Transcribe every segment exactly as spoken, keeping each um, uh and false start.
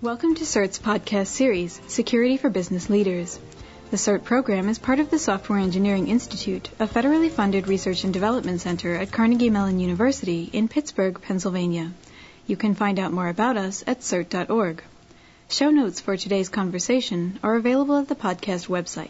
Welcome to CERT's podcast series, Security for Business Leaders. The CERT program is part of the Software Engineering Institute, a federally funded research and development center at Carnegie Mellon University in Pittsburgh, Pennsylvania. You can find out more about us at cert dot org. Show notes for today's conversation are available at the podcast website.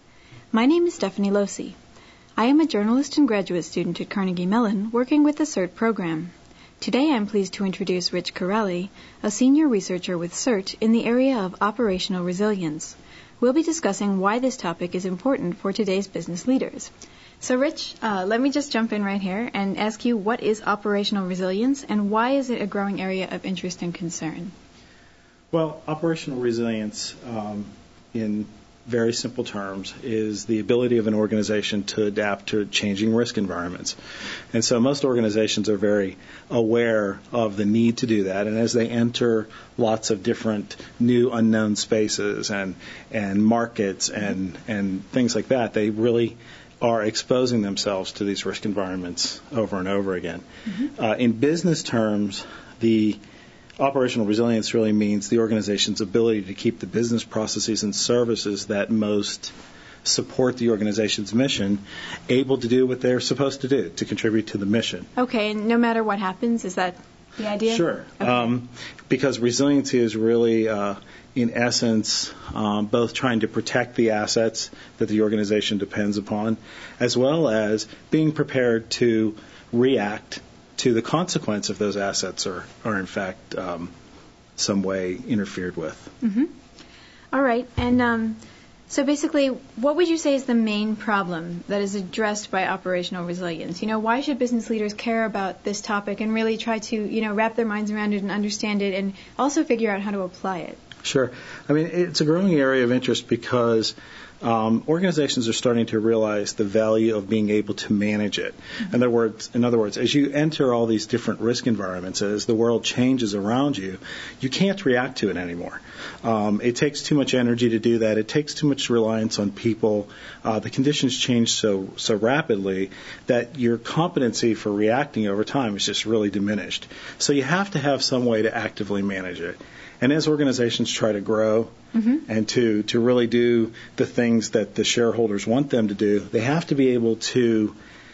My name is Stephanie Losi. I am a journalist and graduate student at Carnegie Mellon working with the CERT program. Today I'm pleased to introduce Rich Corelli, a senior researcher with CERT in the area of operational resilience. We'll be discussing why this topic is important for today's business leaders. So Rich, uh, let me just jump in right here and ask you, what is operational resilience and why is it a growing area of interest and concern? Well, operational resilience, um, in very simple terms, is the ability of an organization to adapt to changing risk environments. And so most organizations are very aware of the need to do that. And as they enter lots of different new unknown spaces and and markets and, and things like that, they really are exposing themselves to these risk environments over and over again. Mm-hmm. Uh, in business terms, the operational resilience really means the organization's ability to keep the business processes and services that most support the organization's mission able to do what they're supposed to do, to contribute to the mission. Okay, and no matter what happens, is that the idea? Sure. Okay. Um, because resiliency is really, uh, in essence, um, both trying to protect the assets that the organization depends upon, as well as being prepared to react to the consequence if those assets are, are in fact, um, some way interfered with. Mm-hmm. All right. And um, so basically, what would you say is the main problem that is addressed by operational resilience? You know, why should business leaders care about this topic and really try to, you know, wrap their minds around it and understand it and also figure out how to apply it? Sure. I mean, it's a growing area of interest because Um, organizations are starting to realize the value of being able to manage it. Mm-hmm. In other words, in other words, as you enter all these different risk environments, as the world changes around you, you can't react to it anymore. Um, it takes too much energy to do that. It takes too much reliance on people. Uh, the conditions change so so rapidly that your competency for reacting over time is just really diminished. So you have to have some way to actively manage it. And as organizations try to grow mm-hmm. and to, to really do the things that the shareholders want them to do, they have to be able to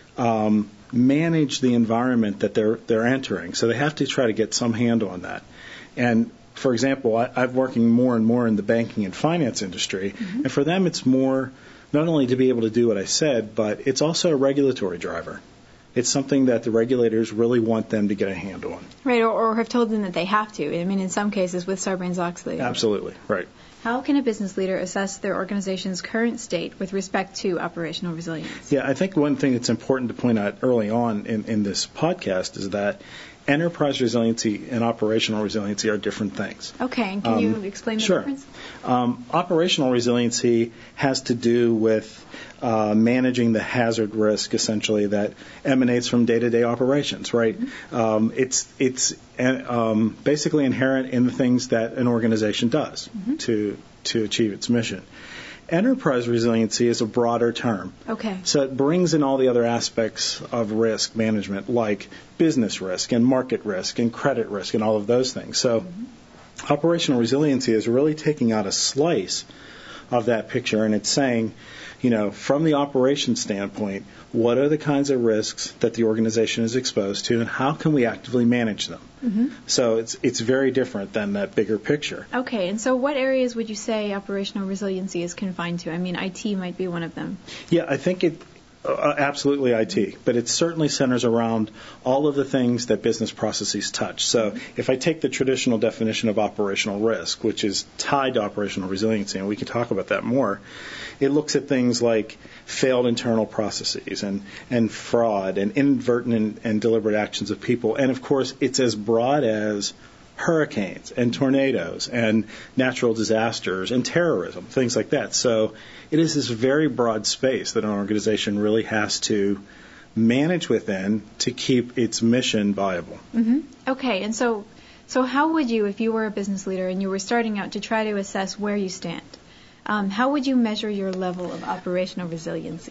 um, manage the environment that they're they're entering. So they have to try to get some handle on that. And for example, I, I'm working more and more in the banking and finance industry, mm-hmm. and for them it's more not only to be able to do what I said, but it's also a regulatory driver. It's something that the regulators really want them to get a handle on. Right, or, or have told them that they have to. I mean, in some cases with Sarbanes-Oxley. Absolutely, right. How can a business leader assess their organization's current state with respect to operational resilience? Yeah, I think one thing that's important to point out early on in, in this podcast is that enterprise resiliency and operational resiliency are different things. Okay, and can um, you explain the sure. difference? Um, operational resiliency has to do with uh, managing the hazard risk, essentially, that emanates from day-to-day operations, right? Mm-hmm. Um, it's it's um, basically inherent in the things that an organization does mm-hmm. to to achieve its mission. Enterprise resiliency is a broader term. Okay. So it brings in all the other aspects of risk management, like business risk and market risk and credit risk and all of those things. So mm-hmm. operational resiliency is really taking out a slice of that picture, and it's saying, you know, from the operation standpoint, what are the kinds of risks that the organization is exposed to, and how can we actively manage them? Mm-hmm. So it's it's very different than that bigger picture. Okay, and so what areas would you say operational resiliency is confined to? I mean, I T might be one of them. Yeah, I think it uh, absolutely I T, but it certainly centers around all of the things that business processes touch. So if I take the traditional definition of operational risk, which is tied to operational resiliency, and we can talk about that more, it looks at things like failed internal processes and, and fraud and inadvertent and, and deliberate actions of people. And, of course, it's as broad as hurricanes and tornadoes and natural disasters and terrorism, things like that. So it is this very broad space that an organization really has to manage within to keep its mission viable. Mm-hmm. Okay, and so so how would you, if you were a business leader and you were starting out to try to assess where you stand, Um, how would you measure your level of operational resiliency?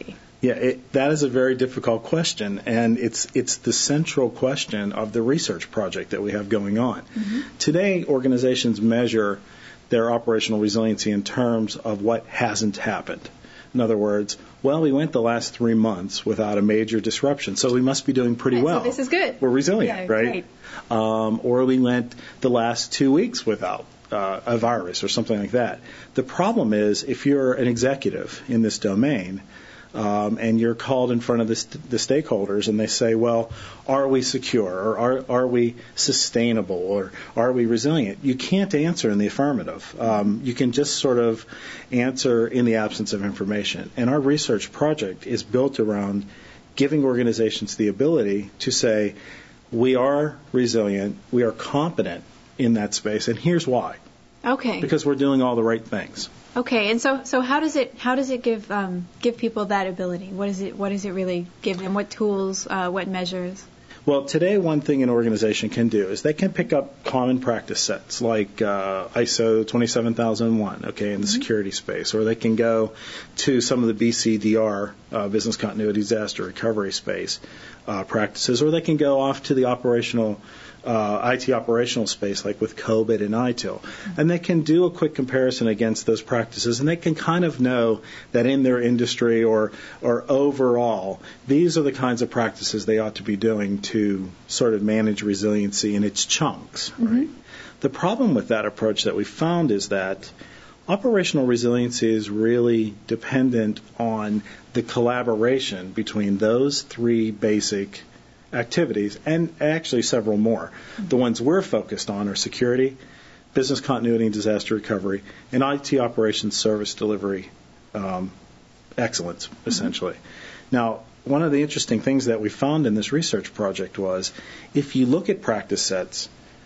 Yeah, it, that is a very difficult question, and it's it's the central question of the research project that we have going on. Mm-hmm. Today, organizations measure their operational resiliency in terms of what hasn't happened. In other words, well, we went the last three months without a major disruption, so we must be doing pretty right, well. So this is good. We're resilient, yeah, right? Um, or we went the last two weeks without uh, a virus or something like that. The problem is, if you're an executive in this domain, Um, and you're called in front of the, st- the stakeholders, and they say, well, are we secure, or are, are we sustainable, or are we resilient? You can't answer in the affirmative. Um, you can just sort of answer in the absence of information. And our research project is built around giving organizations the ability to say, we are resilient, we are competent in that space, and here's why. Okay. Because we're doing all the right things. Okay, and so so how does it how does it give um, give people that ability? What is it what does it really give them? What tools? Uh, what measures? Well, today one thing an organization can do is they can pick up common practice sets like uh, I S O twenty-seven thousand one, okay, in the mm-hmm. security space, or they can go to some of the B C D R, uh, business continuity disaster recovery space uh, practices, or they can go off to the operational Uh, I T operational space, like with COBIT and I T I L. And they can do a quick comparison against those practices, and they can kind of know that in their industry or, or overall, these are the kinds of practices they ought to be doing to sort of manage resiliency in its chunks. Mm-hmm. Right? The problem with that approach that we found is that operational resiliency is really dependent on the collaboration between those three basic activities, and actually several more. The ones we're focused on are security, business continuity and disaster recovery, and I T operations service delivery um, excellence, essentially. Mm-hmm. Now, one of the interesting things that we found in this research project was if you look at practice sets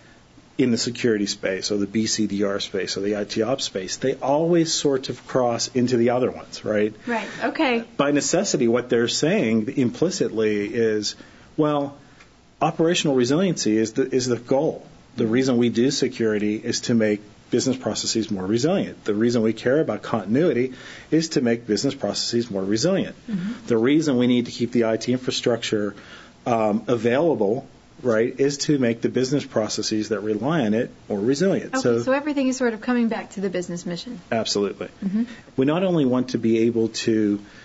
in the security space or the B C D R space or the I T ops space, they always sort of cross into the other ones, right? Right, okay. By necessity, what they're saying implicitly is, well, operational resiliency is the is the goal. The reason we do security is to make business processes more resilient. The reason we care about continuity is to make business processes more resilient. Mm-hmm. The reason we need to keep the I T infrastructure um, available, right, is to make the business processes that rely on it more resilient. Okay, so, so everything is sort of coming back to the business mission. Absolutely. Mm-hmm. We not only want to be able to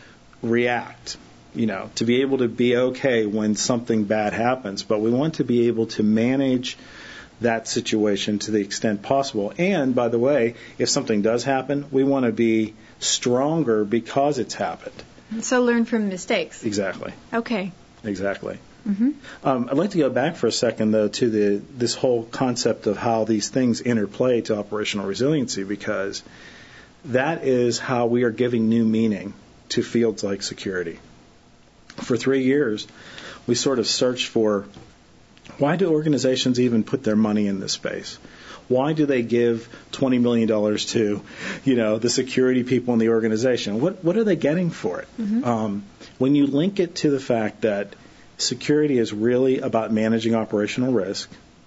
react, you know, to be able to be okay when something bad happens, but we want to be able to manage that situation to the extent possible. And, by the way, if something does happen, we want to be stronger because it's happened. So learn from mistakes. Exactly. Okay. Exactly. Mm-hmm. Um, I'd like to go back for a second, though, to the this whole concept of how these things interplay to operational resiliency, because that is how we are giving new meaning to fields like security. For three years, we sort of searched for, why do organizations even put their money in this space? Why do they give twenty million dollars to, you know, the security people in the organization? What what are they getting for it? Mm-hmm. Um, when you link it to the fact that security is really about managing operational risk,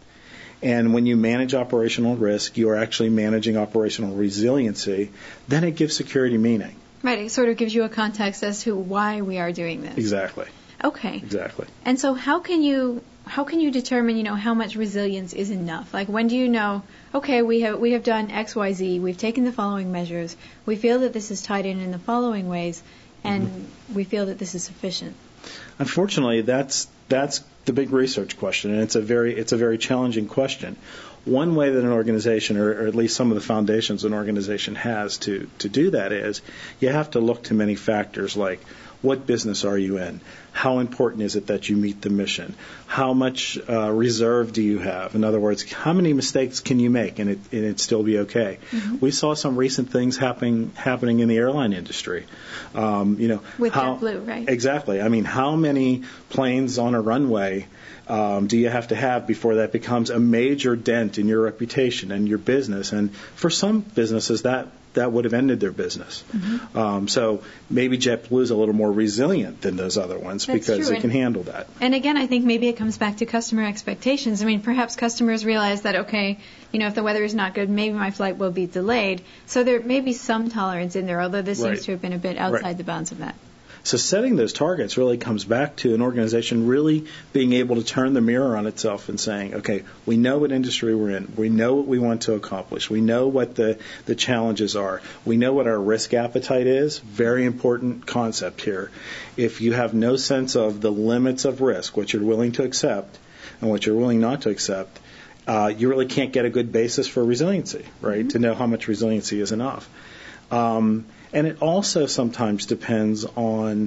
and when you manage operational risk, you are actually managing operational resiliency, then it gives security meaning. Right, it sort of gives you a context as to why we are doing this. Exactly. Okay. Exactly. And so how can you how can you determine, you know, how much resilience is enough? Like, when do you know, okay, we have we have done X, Y, Z, we've taken the following measures, we feel that this is tied in in the following ways, and mm-hmm. we feel that this is sufficient? Unfortunately, that's that's the big research question, and it's a very it's a very challenging question. One way that an organization, or, or at least some of the foundations an organization has to, to do that is you have to look to many factors like, what business are you in? How important is it that you meet the mission? How much uh, reserve do you have? In other words, how many mistakes can you make and it, and it still be okay? Mm-hmm. We saw some recent things happening happening in the airline industry. Um, you know, with how, JetBlue, right? Exactly. I mean, how many planes on a runway Um, do you have to have before that becomes a major dent in your reputation and your business? And for some businesses, that, that would have ended their business. Mm-hmm. Um, so maybe JetBlue is a little more resilient than those other ones That's because true. it can and, handle that. And again, I think maybe it comes back to customer expectations. I mean, perhaps customers realize that, okay, you know, if the weather is not good, maybe my flight will be delayed. So there may be some tolerance in there, although this right. seems to have been a bit outside right. the bounds of that. So setting those targets really comes back to an organization really being able to turn the mirror on itself and saying, okay, we know what industry we're in. We know what we want to accomplish. We know what the, the challenges are. We know what our risk appetite is. Very important concept here. If you have no sense of the limits of risk, what you're willing to accept and what you're willing not to accept, uh, you really can't get a good basis for resiliency, right, mm-hmm. to know how much resiliency is enough. Um, and it also sometimes depends on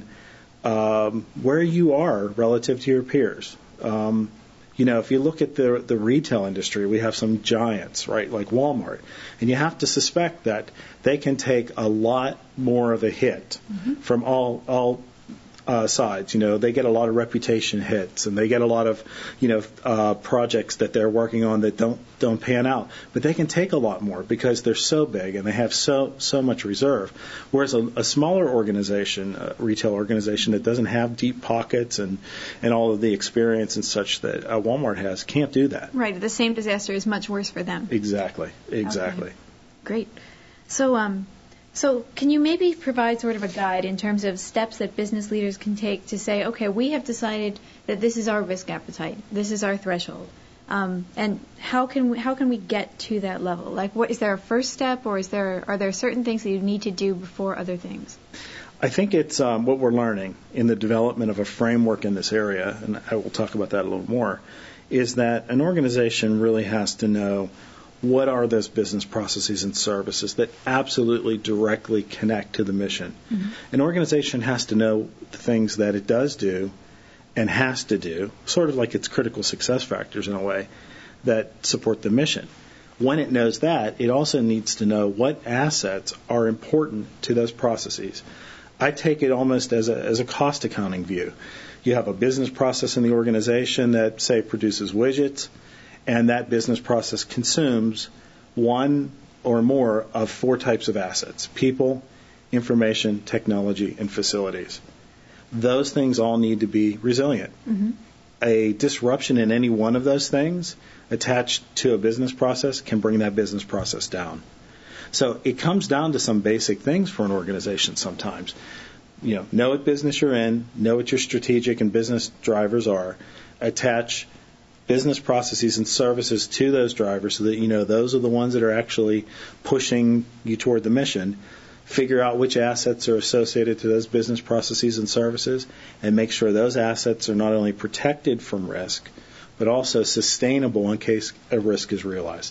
um, where you are relative to your peers. Um, you know, if you look at the the retail industry, we have some giants, right, like Walmart, and you have to suspect that they can take a lot more of a hit mm-hmm. from all all uh, sides. You know, they get a lot of reputation hits, and they get a lot of, you know, uh, projects that they're working on that don't don't pan out. But they can take a lot more because they're so big and they have so so much reserve. Whereas a, a smaller organization, a retail organization that doesn't have deep pockets and, and all of the experience and such that uh, Walmart has, can't do that. Right. The same disaster is much worse for them. Exactly. Exactly. Okay. Great. So, um, so can you maybe provide sort of a guide in terms of steps that business leaders can take to say, okay, we have decided that this is our risk appetite, this is our threshold. Um, and how can we, how can we get to that level? Like, what is there a first step, or is there are there certain things that you need to do before other things? I think it's um, what we're learning in the development of a framework in this area, and I will talk about that a little more, is that an organization really has to know what are those business processes and services that absolutely directly connect to the mission. Mm-hmm. An organization has to know the things that it does do and has to do, sort of like its critical success factors in a way, that support the mission. When it knows that, it also needs to know what assets are important to those processes. I take it almost as a, as a cost accounting view. You have a business process in the organization that, say, produces widgets, and that business process consumes one or more of four types of assets: people, information, technology, and facilities. Those things all need to be resilient. Mm-hmm. A disruption in any one of those things attached to a business process can bring that business process down. So it comes down to some basic things for an organization sometimes. You know, know what business you're in, know what your strategic and business drivers are, attach business processes and services to those drivers so that you know those are the ones that are actually pushing you toward the mission. Figure out which assets are associated to those business processes and services, and make sure those assets are not only protected from risk, but also sustainable in case a risk is realized.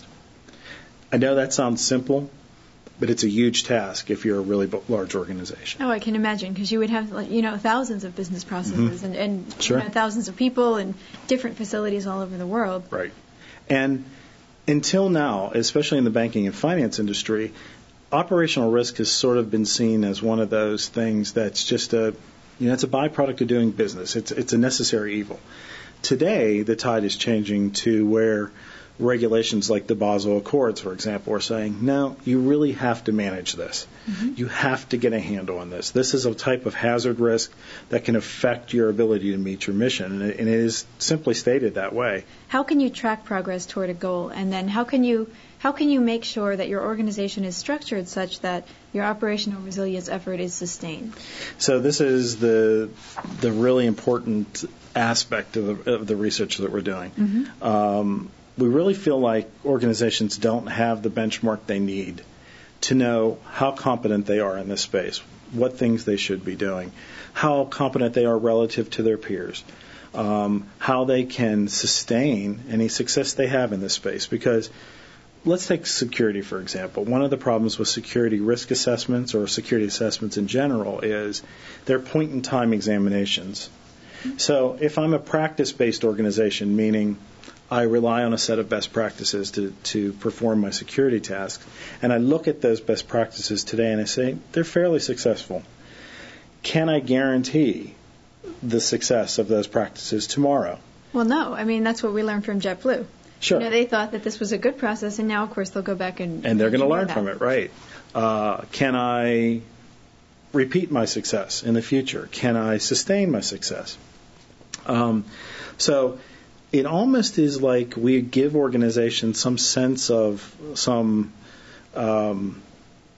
I know that sounds simple, but it's a huge task if you're a really large organization. Oh, I can imagine, because you would have, you know, thousands of business processes mm-hmm. and, and sure. you know, thousands of people and different facilities all over the world. Right. And until now, especially in the banking and finance industry, operational risk has sort of been seen as one of those things that's just a, you know, it's a byproduct of doing business. It's it's a necessary evil. Today, the tide is changing to where regulations like the Basel Accords, for example, are saying, no, you really have to manage this. Mm-hmm. You have to get a handle on this. This is a type of hazard risk that can affect your ability to meet your mission, and it, and it is simply stated that way. How can you track progress toward a goal, and then how can you how can you make sure that your organization is structured such that your operational resilience effort is sustained? So this is the the really important aspect of the, of the research that we're doing. Mm-hmm. Um, we really feel like organizations don't have the benchmark they need to know how competent they are in this space, what things they should be doing, how competent they are relative to their peers, um, how they can sustain any success they have in this space. Because let's take security, for example. One of the problems with security risk assessments or security assessments in general is they're point-in-time examinations. So if I'm a practice-based organization, meaning I rely on a set of best practices to, to perform my security tasks, and I look at those best practices today and I say, they're fairly successful. Can I guarantee the success of those practices tomorrow? Well, no. I mean, that's what we learned from JetBlue. Sure. You know, they thought that this was a good process, and now, of course, they'll go back and... And they're going to learn that. from it, right. Uh, can I repeat my success in the future? Can I sustain my success? Um, so... It almost is like we give organizations some sense of some um,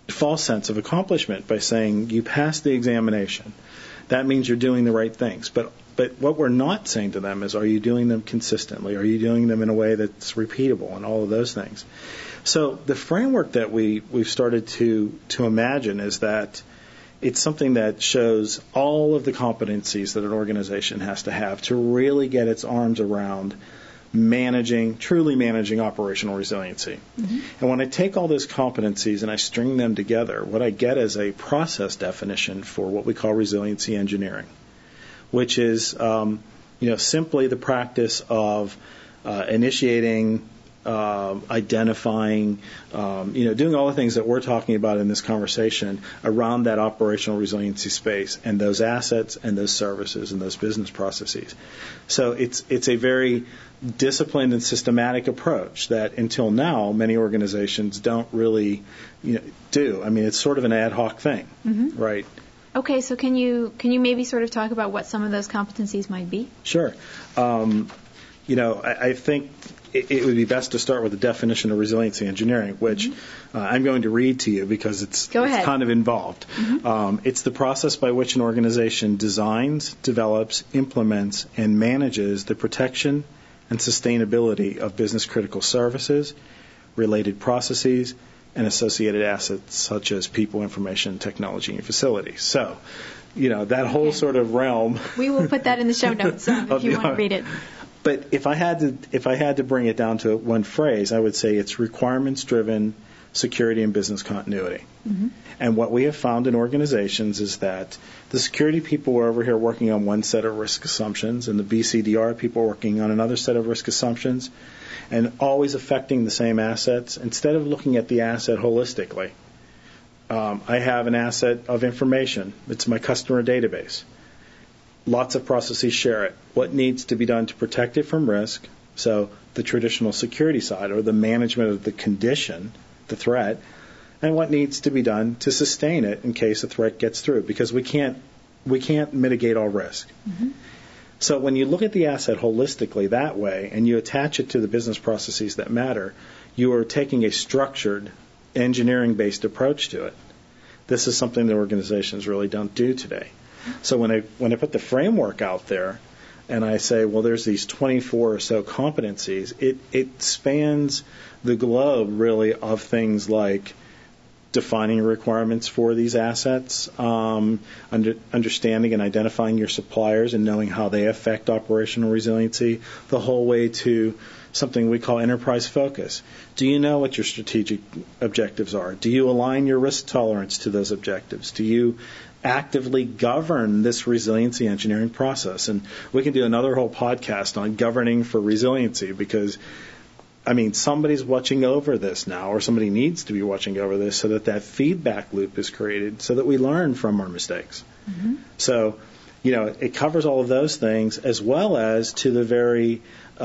false sense of accomplishment by saying you passed the examination. That means you're doing the right things. But but what we're not saying to them is, are you doing them consistently? Are you doing them in a way that's repeatable and all of those things? So the framework that we, we've started to, to imagine is that it's something that shows all of the competencies that an organization has to have to really get its arms around managing, truly managing operational resiliency. Mm-hmm. And when I take all those competencies and I string them together, what I get is a process definition for what we call resiliency engineering, which is, um, you know, simply the practice of uh, initiating, uh, identifying, um, you know, doing all the things that we're talking about in this conversation around that operational resiliency space and those assets and those services and those business processes. So it's it's a very disciplined and systematic approach that until now many organizations don't really, you know, do. I mean, it's sort of an ad hoc thing, mm-hmm. right? Okay, so can you can you maybe sort of talk about what some of those competencies might be? Sure. Um, you know, I, I think it, it would be best to start with the definition of resiliency engineering, which mm-hmm. uh, I'm going to read to you because it's, it's kind of involved. Mm-hmm. Um, it's the process by which an organization designs, develops, implements, and manages the protection and sustainability of business-critical services, related processes, and associated assets such as people, information, technology, and facilities. So, you know, that whole okay. sort of realm. We will put that in the show notes um, if you want to read it. But if I had to, if I had to bring it down to one phrase, I would say it's requirements-driven security and business continuity. Mm-hmm. And what we have found in organizations is that the security people are over here working on one set of risk assumptions, and the B C D R people are working on another set of risk assumptions, and always affecting the same assets, instead of looking at the asset holistically. Um, I have an asset of information. It's my customer database. Lots of processes share it. What needs to be done to protect it from risk? So the traditional security side, or the management of the condition, the threat, and what needs to be done to sustain it in case a threat gets through, because we can't we can't mitigate all risk. Mm-hmm. So when you look at the asset holistically that way and you attach it to the business processes that matter, you are taking a structured, engineering-based approach to it. This is something that organizations really don't do today. So when I when I put the framework out there and I say, well, there's these twenty-four or so competencies, it, it spans the globe really of things like defining requirements for these assets, um, under, understanding and identifying your suppliers and knowing how they affect operational resiliency, the whole way to something we call enterprise focus. Do you know what your strategic objectives are? Do you align your risk tolerance to those objectives? Do you actively govern this resiliency engineering process? And we can do another whole podcast on governing for resiliency, because I mean, somebody's watching over this now, or somebody needs to be watching over this so that that feedback loop is created so that we learn from our mistakes. Mm-hmm. So, you know, it covers all of those things as well as to the very,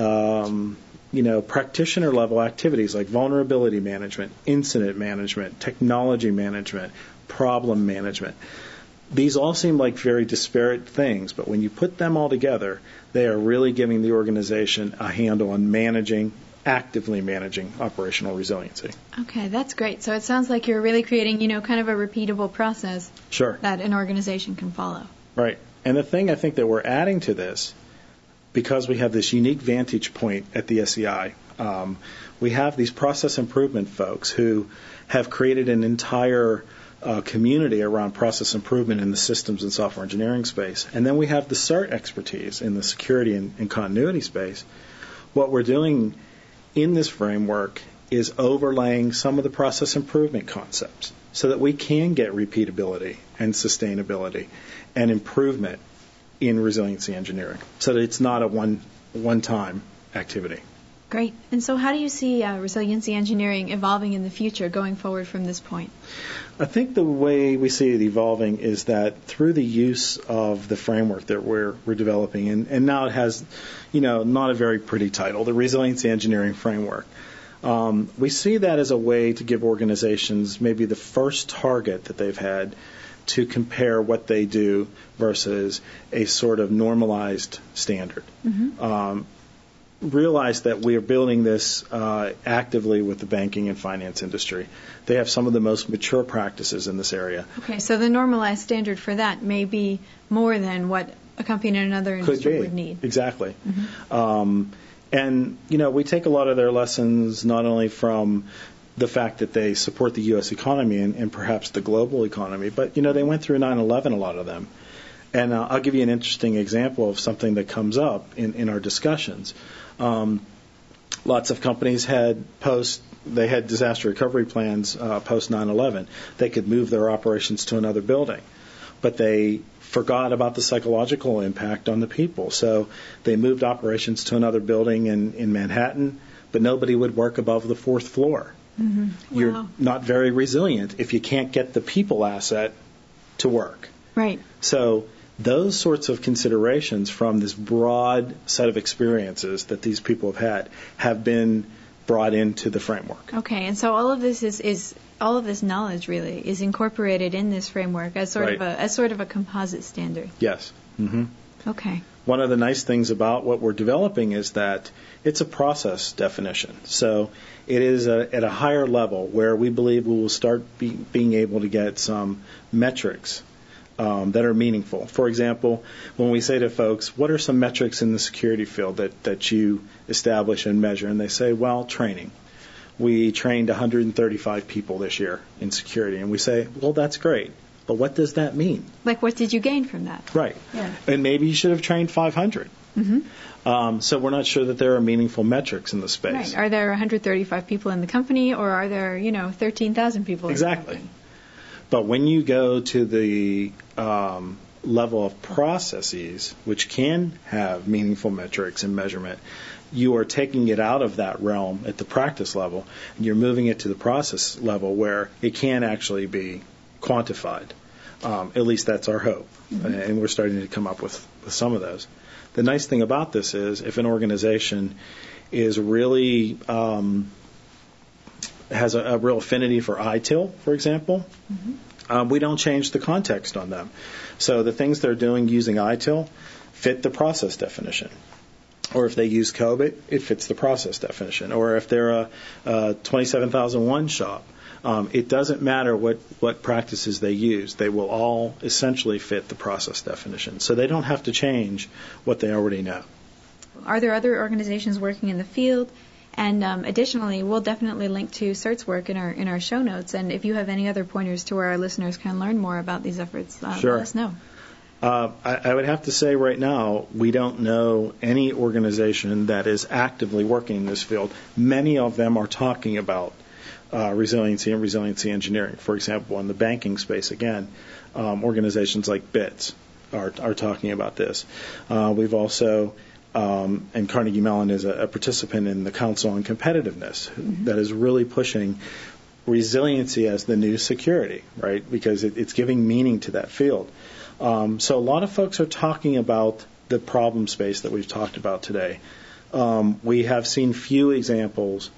um, you know, practitioner level activities like vulnerability management, incident management, technology management, problem management. These all seem like very disparate things, but when you put them all together, they are really giving the organization a handle on managing actively managing operational resiliency. Okay, that's great. So it sounds like you're really creating, you know, kind of a repeatable process sure. that an organization can follow. Right. And the thing I think that we're adding to this, because we have this unique vantage point at the S E I, um, we have these process improvement folks who have created an entire uh, community around process improvement in the systems and software engineering space. And then we have the CERT expertise in the security and, and continuity space. What we're doing in this framework is overlaying some of the process improvement concepts so that we can get repeatability and sustainability and improvement in resiliency engineering, so that it's not a one, one-time activity. Great. And so how do you see uh, resiliency engineering evolving in the future going forward from this point? I think the way we see it evolving is that through the use of the framework that we're we're developing, and, and now it has, you know, not a very pretty title, the Resiliency Engineering Framework. Um, we see that as a way to give organizations maybe the first target that they've had to compare what they do versus a sort of normalized standard. Mm-hmm. Um, realized that we are building this uh, actively with the banking and finance industry. They have some of the most mature practices in this area. Okay, so the normalized standard for that may be more than what a company in another industry would need. Exactly. Mm-hmm. Um, and, you know, we take a lot of their lessons not only from the fact that they support the U S economy and, and perhaps the global economy, but, you know, they went through nine eleven, a lot of them. And uh, I'll give you an interesting example of something that comes up in, in our discussions. Um, lots of companies had post, they had disaster recovery plans uh, post nine eleven. They could move their operations to another building, but they forgot about the psychological impact on the people. So they moved operations to another building in, in Manhattan, but nobody would work above the fourth floor. Mm-hmm. Wow. You're not very resilient if you can't get the people asset to work. Right. So those sorts of considerations from this broad set of experiences that these people have had have been brought into the framework. Okay, and so all of this is, is all of this knowledge really is incorporated in this framework as sort Right. of a as sort of a composite standard. Yes. Mm-hmm. Okay. One of the nice things about what we're developing is that it's a process definition. So it is a, at a higher level where we believe we will start be, being able to get some metrics um, that are meaningful. For example, when we say to folks, what are some metrics in the security field that, that you establish and measure? And they say, well, training. We trained one hundred thirty-five people this year in security. And we say, well, that's great. But what does that mean? Like, what did you gain from that? Right. Yeah. And maybe you should have trained five hundred. Mm-hmm. Um, so we're not sure that there are meaningful metrics in the space. Right. Are there one hundred thirty-five people in the company, or are there, you know, thirteen thousand people in Exactly. the company? But when you go to the um, level of processes, which can have meaningful metrics and measurement, you are taking it out of that realm at the practice level, and you're moving it to the process level where it can actually be quantified. Um, at least that's our hope. Mm-hmm. And we're starting to come up with, with some of those. The nice thing about this is if an organization is really um, has a, a real affinity for I T I L, for example, mm-hmm. um, we don't change the context on them. So the things they're doing using I T I L fit the process definition. Or if they use COBIT, it fits the process definition. Or if they're a, a twenty-seven thousand one shop, um, it doesn't matter what, what practices they use. They will all essentially fit the process definition. So they don't have to change what they already know. Are there other organizations working in the field? And um, additionally, we'll definitely link to CERT's work in our in our show notes. And if you have any other pointers to where our listeners can learn more about these efforts, uh, sure. let us know. Uh, I, I would have to say right now, we don't know any organization that is actively working in this field. Many of them are talking about uh, resiliency and resiliency engineering. For example, in the banking space, again, um, organizations like BITS are, are talking about this. Uh, we've also, um, and Carnegie Mellon is a, a participant in the Council on Competitiveness mm-hmm. that is really pushing resiliency as the new security, right? Because it, it's giving meaning to that field. Um, so a lot of folks are talking about the problem space that we've talked about today. Um, we have seen few examples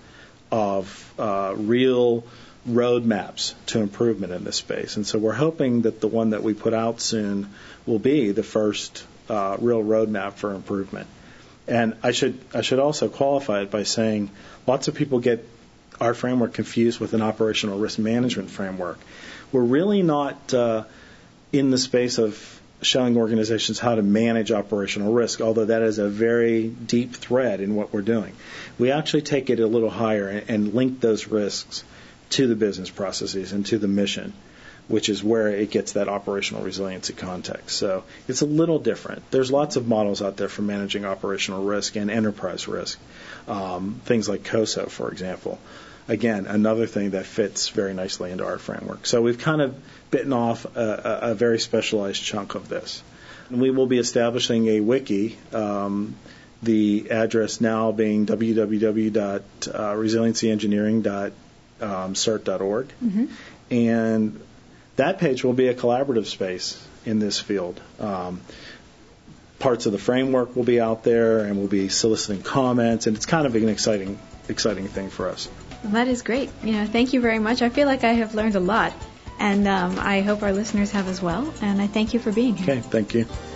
of uh, real roadmaps to improvement in this space. And so we're hoping that the one that we put out soon will be the first uh, real roadmap for improvement. And I should I should also qualify it by saying lots of people get our framework confused with an operational risk management framework. We're really not uh, in the space of showing organizations how to manage operational risk, although that is a very deep thread in what we're doing. We actually take it a little higher and, and link those risks to the business processes and to the mission, which is where it gets that operational resiliency context. So it's a little different. There's lots of models out there for managing operational risk and enterprise risk, um, things like COSO, for example. Again, another thing that fits very nicely into our framework. So we've kind of bitten off a, a, a very specialized chunk of this. And we will be establishing a wiki, um, the address now being w w w dot resiliency engineering dot cert dot org. Mm-hmm. And that page will be a collaborative space in this field. Um, parts of the framework will be out there, and we'll be soliciting comments, and it's kind of an exciting, exciting thing for us. Well, that is great. You know, thank you very much. I feel like I have learned a lot, and um, I hope our listeners have as well. And I thank you for being here. Okay, thank you.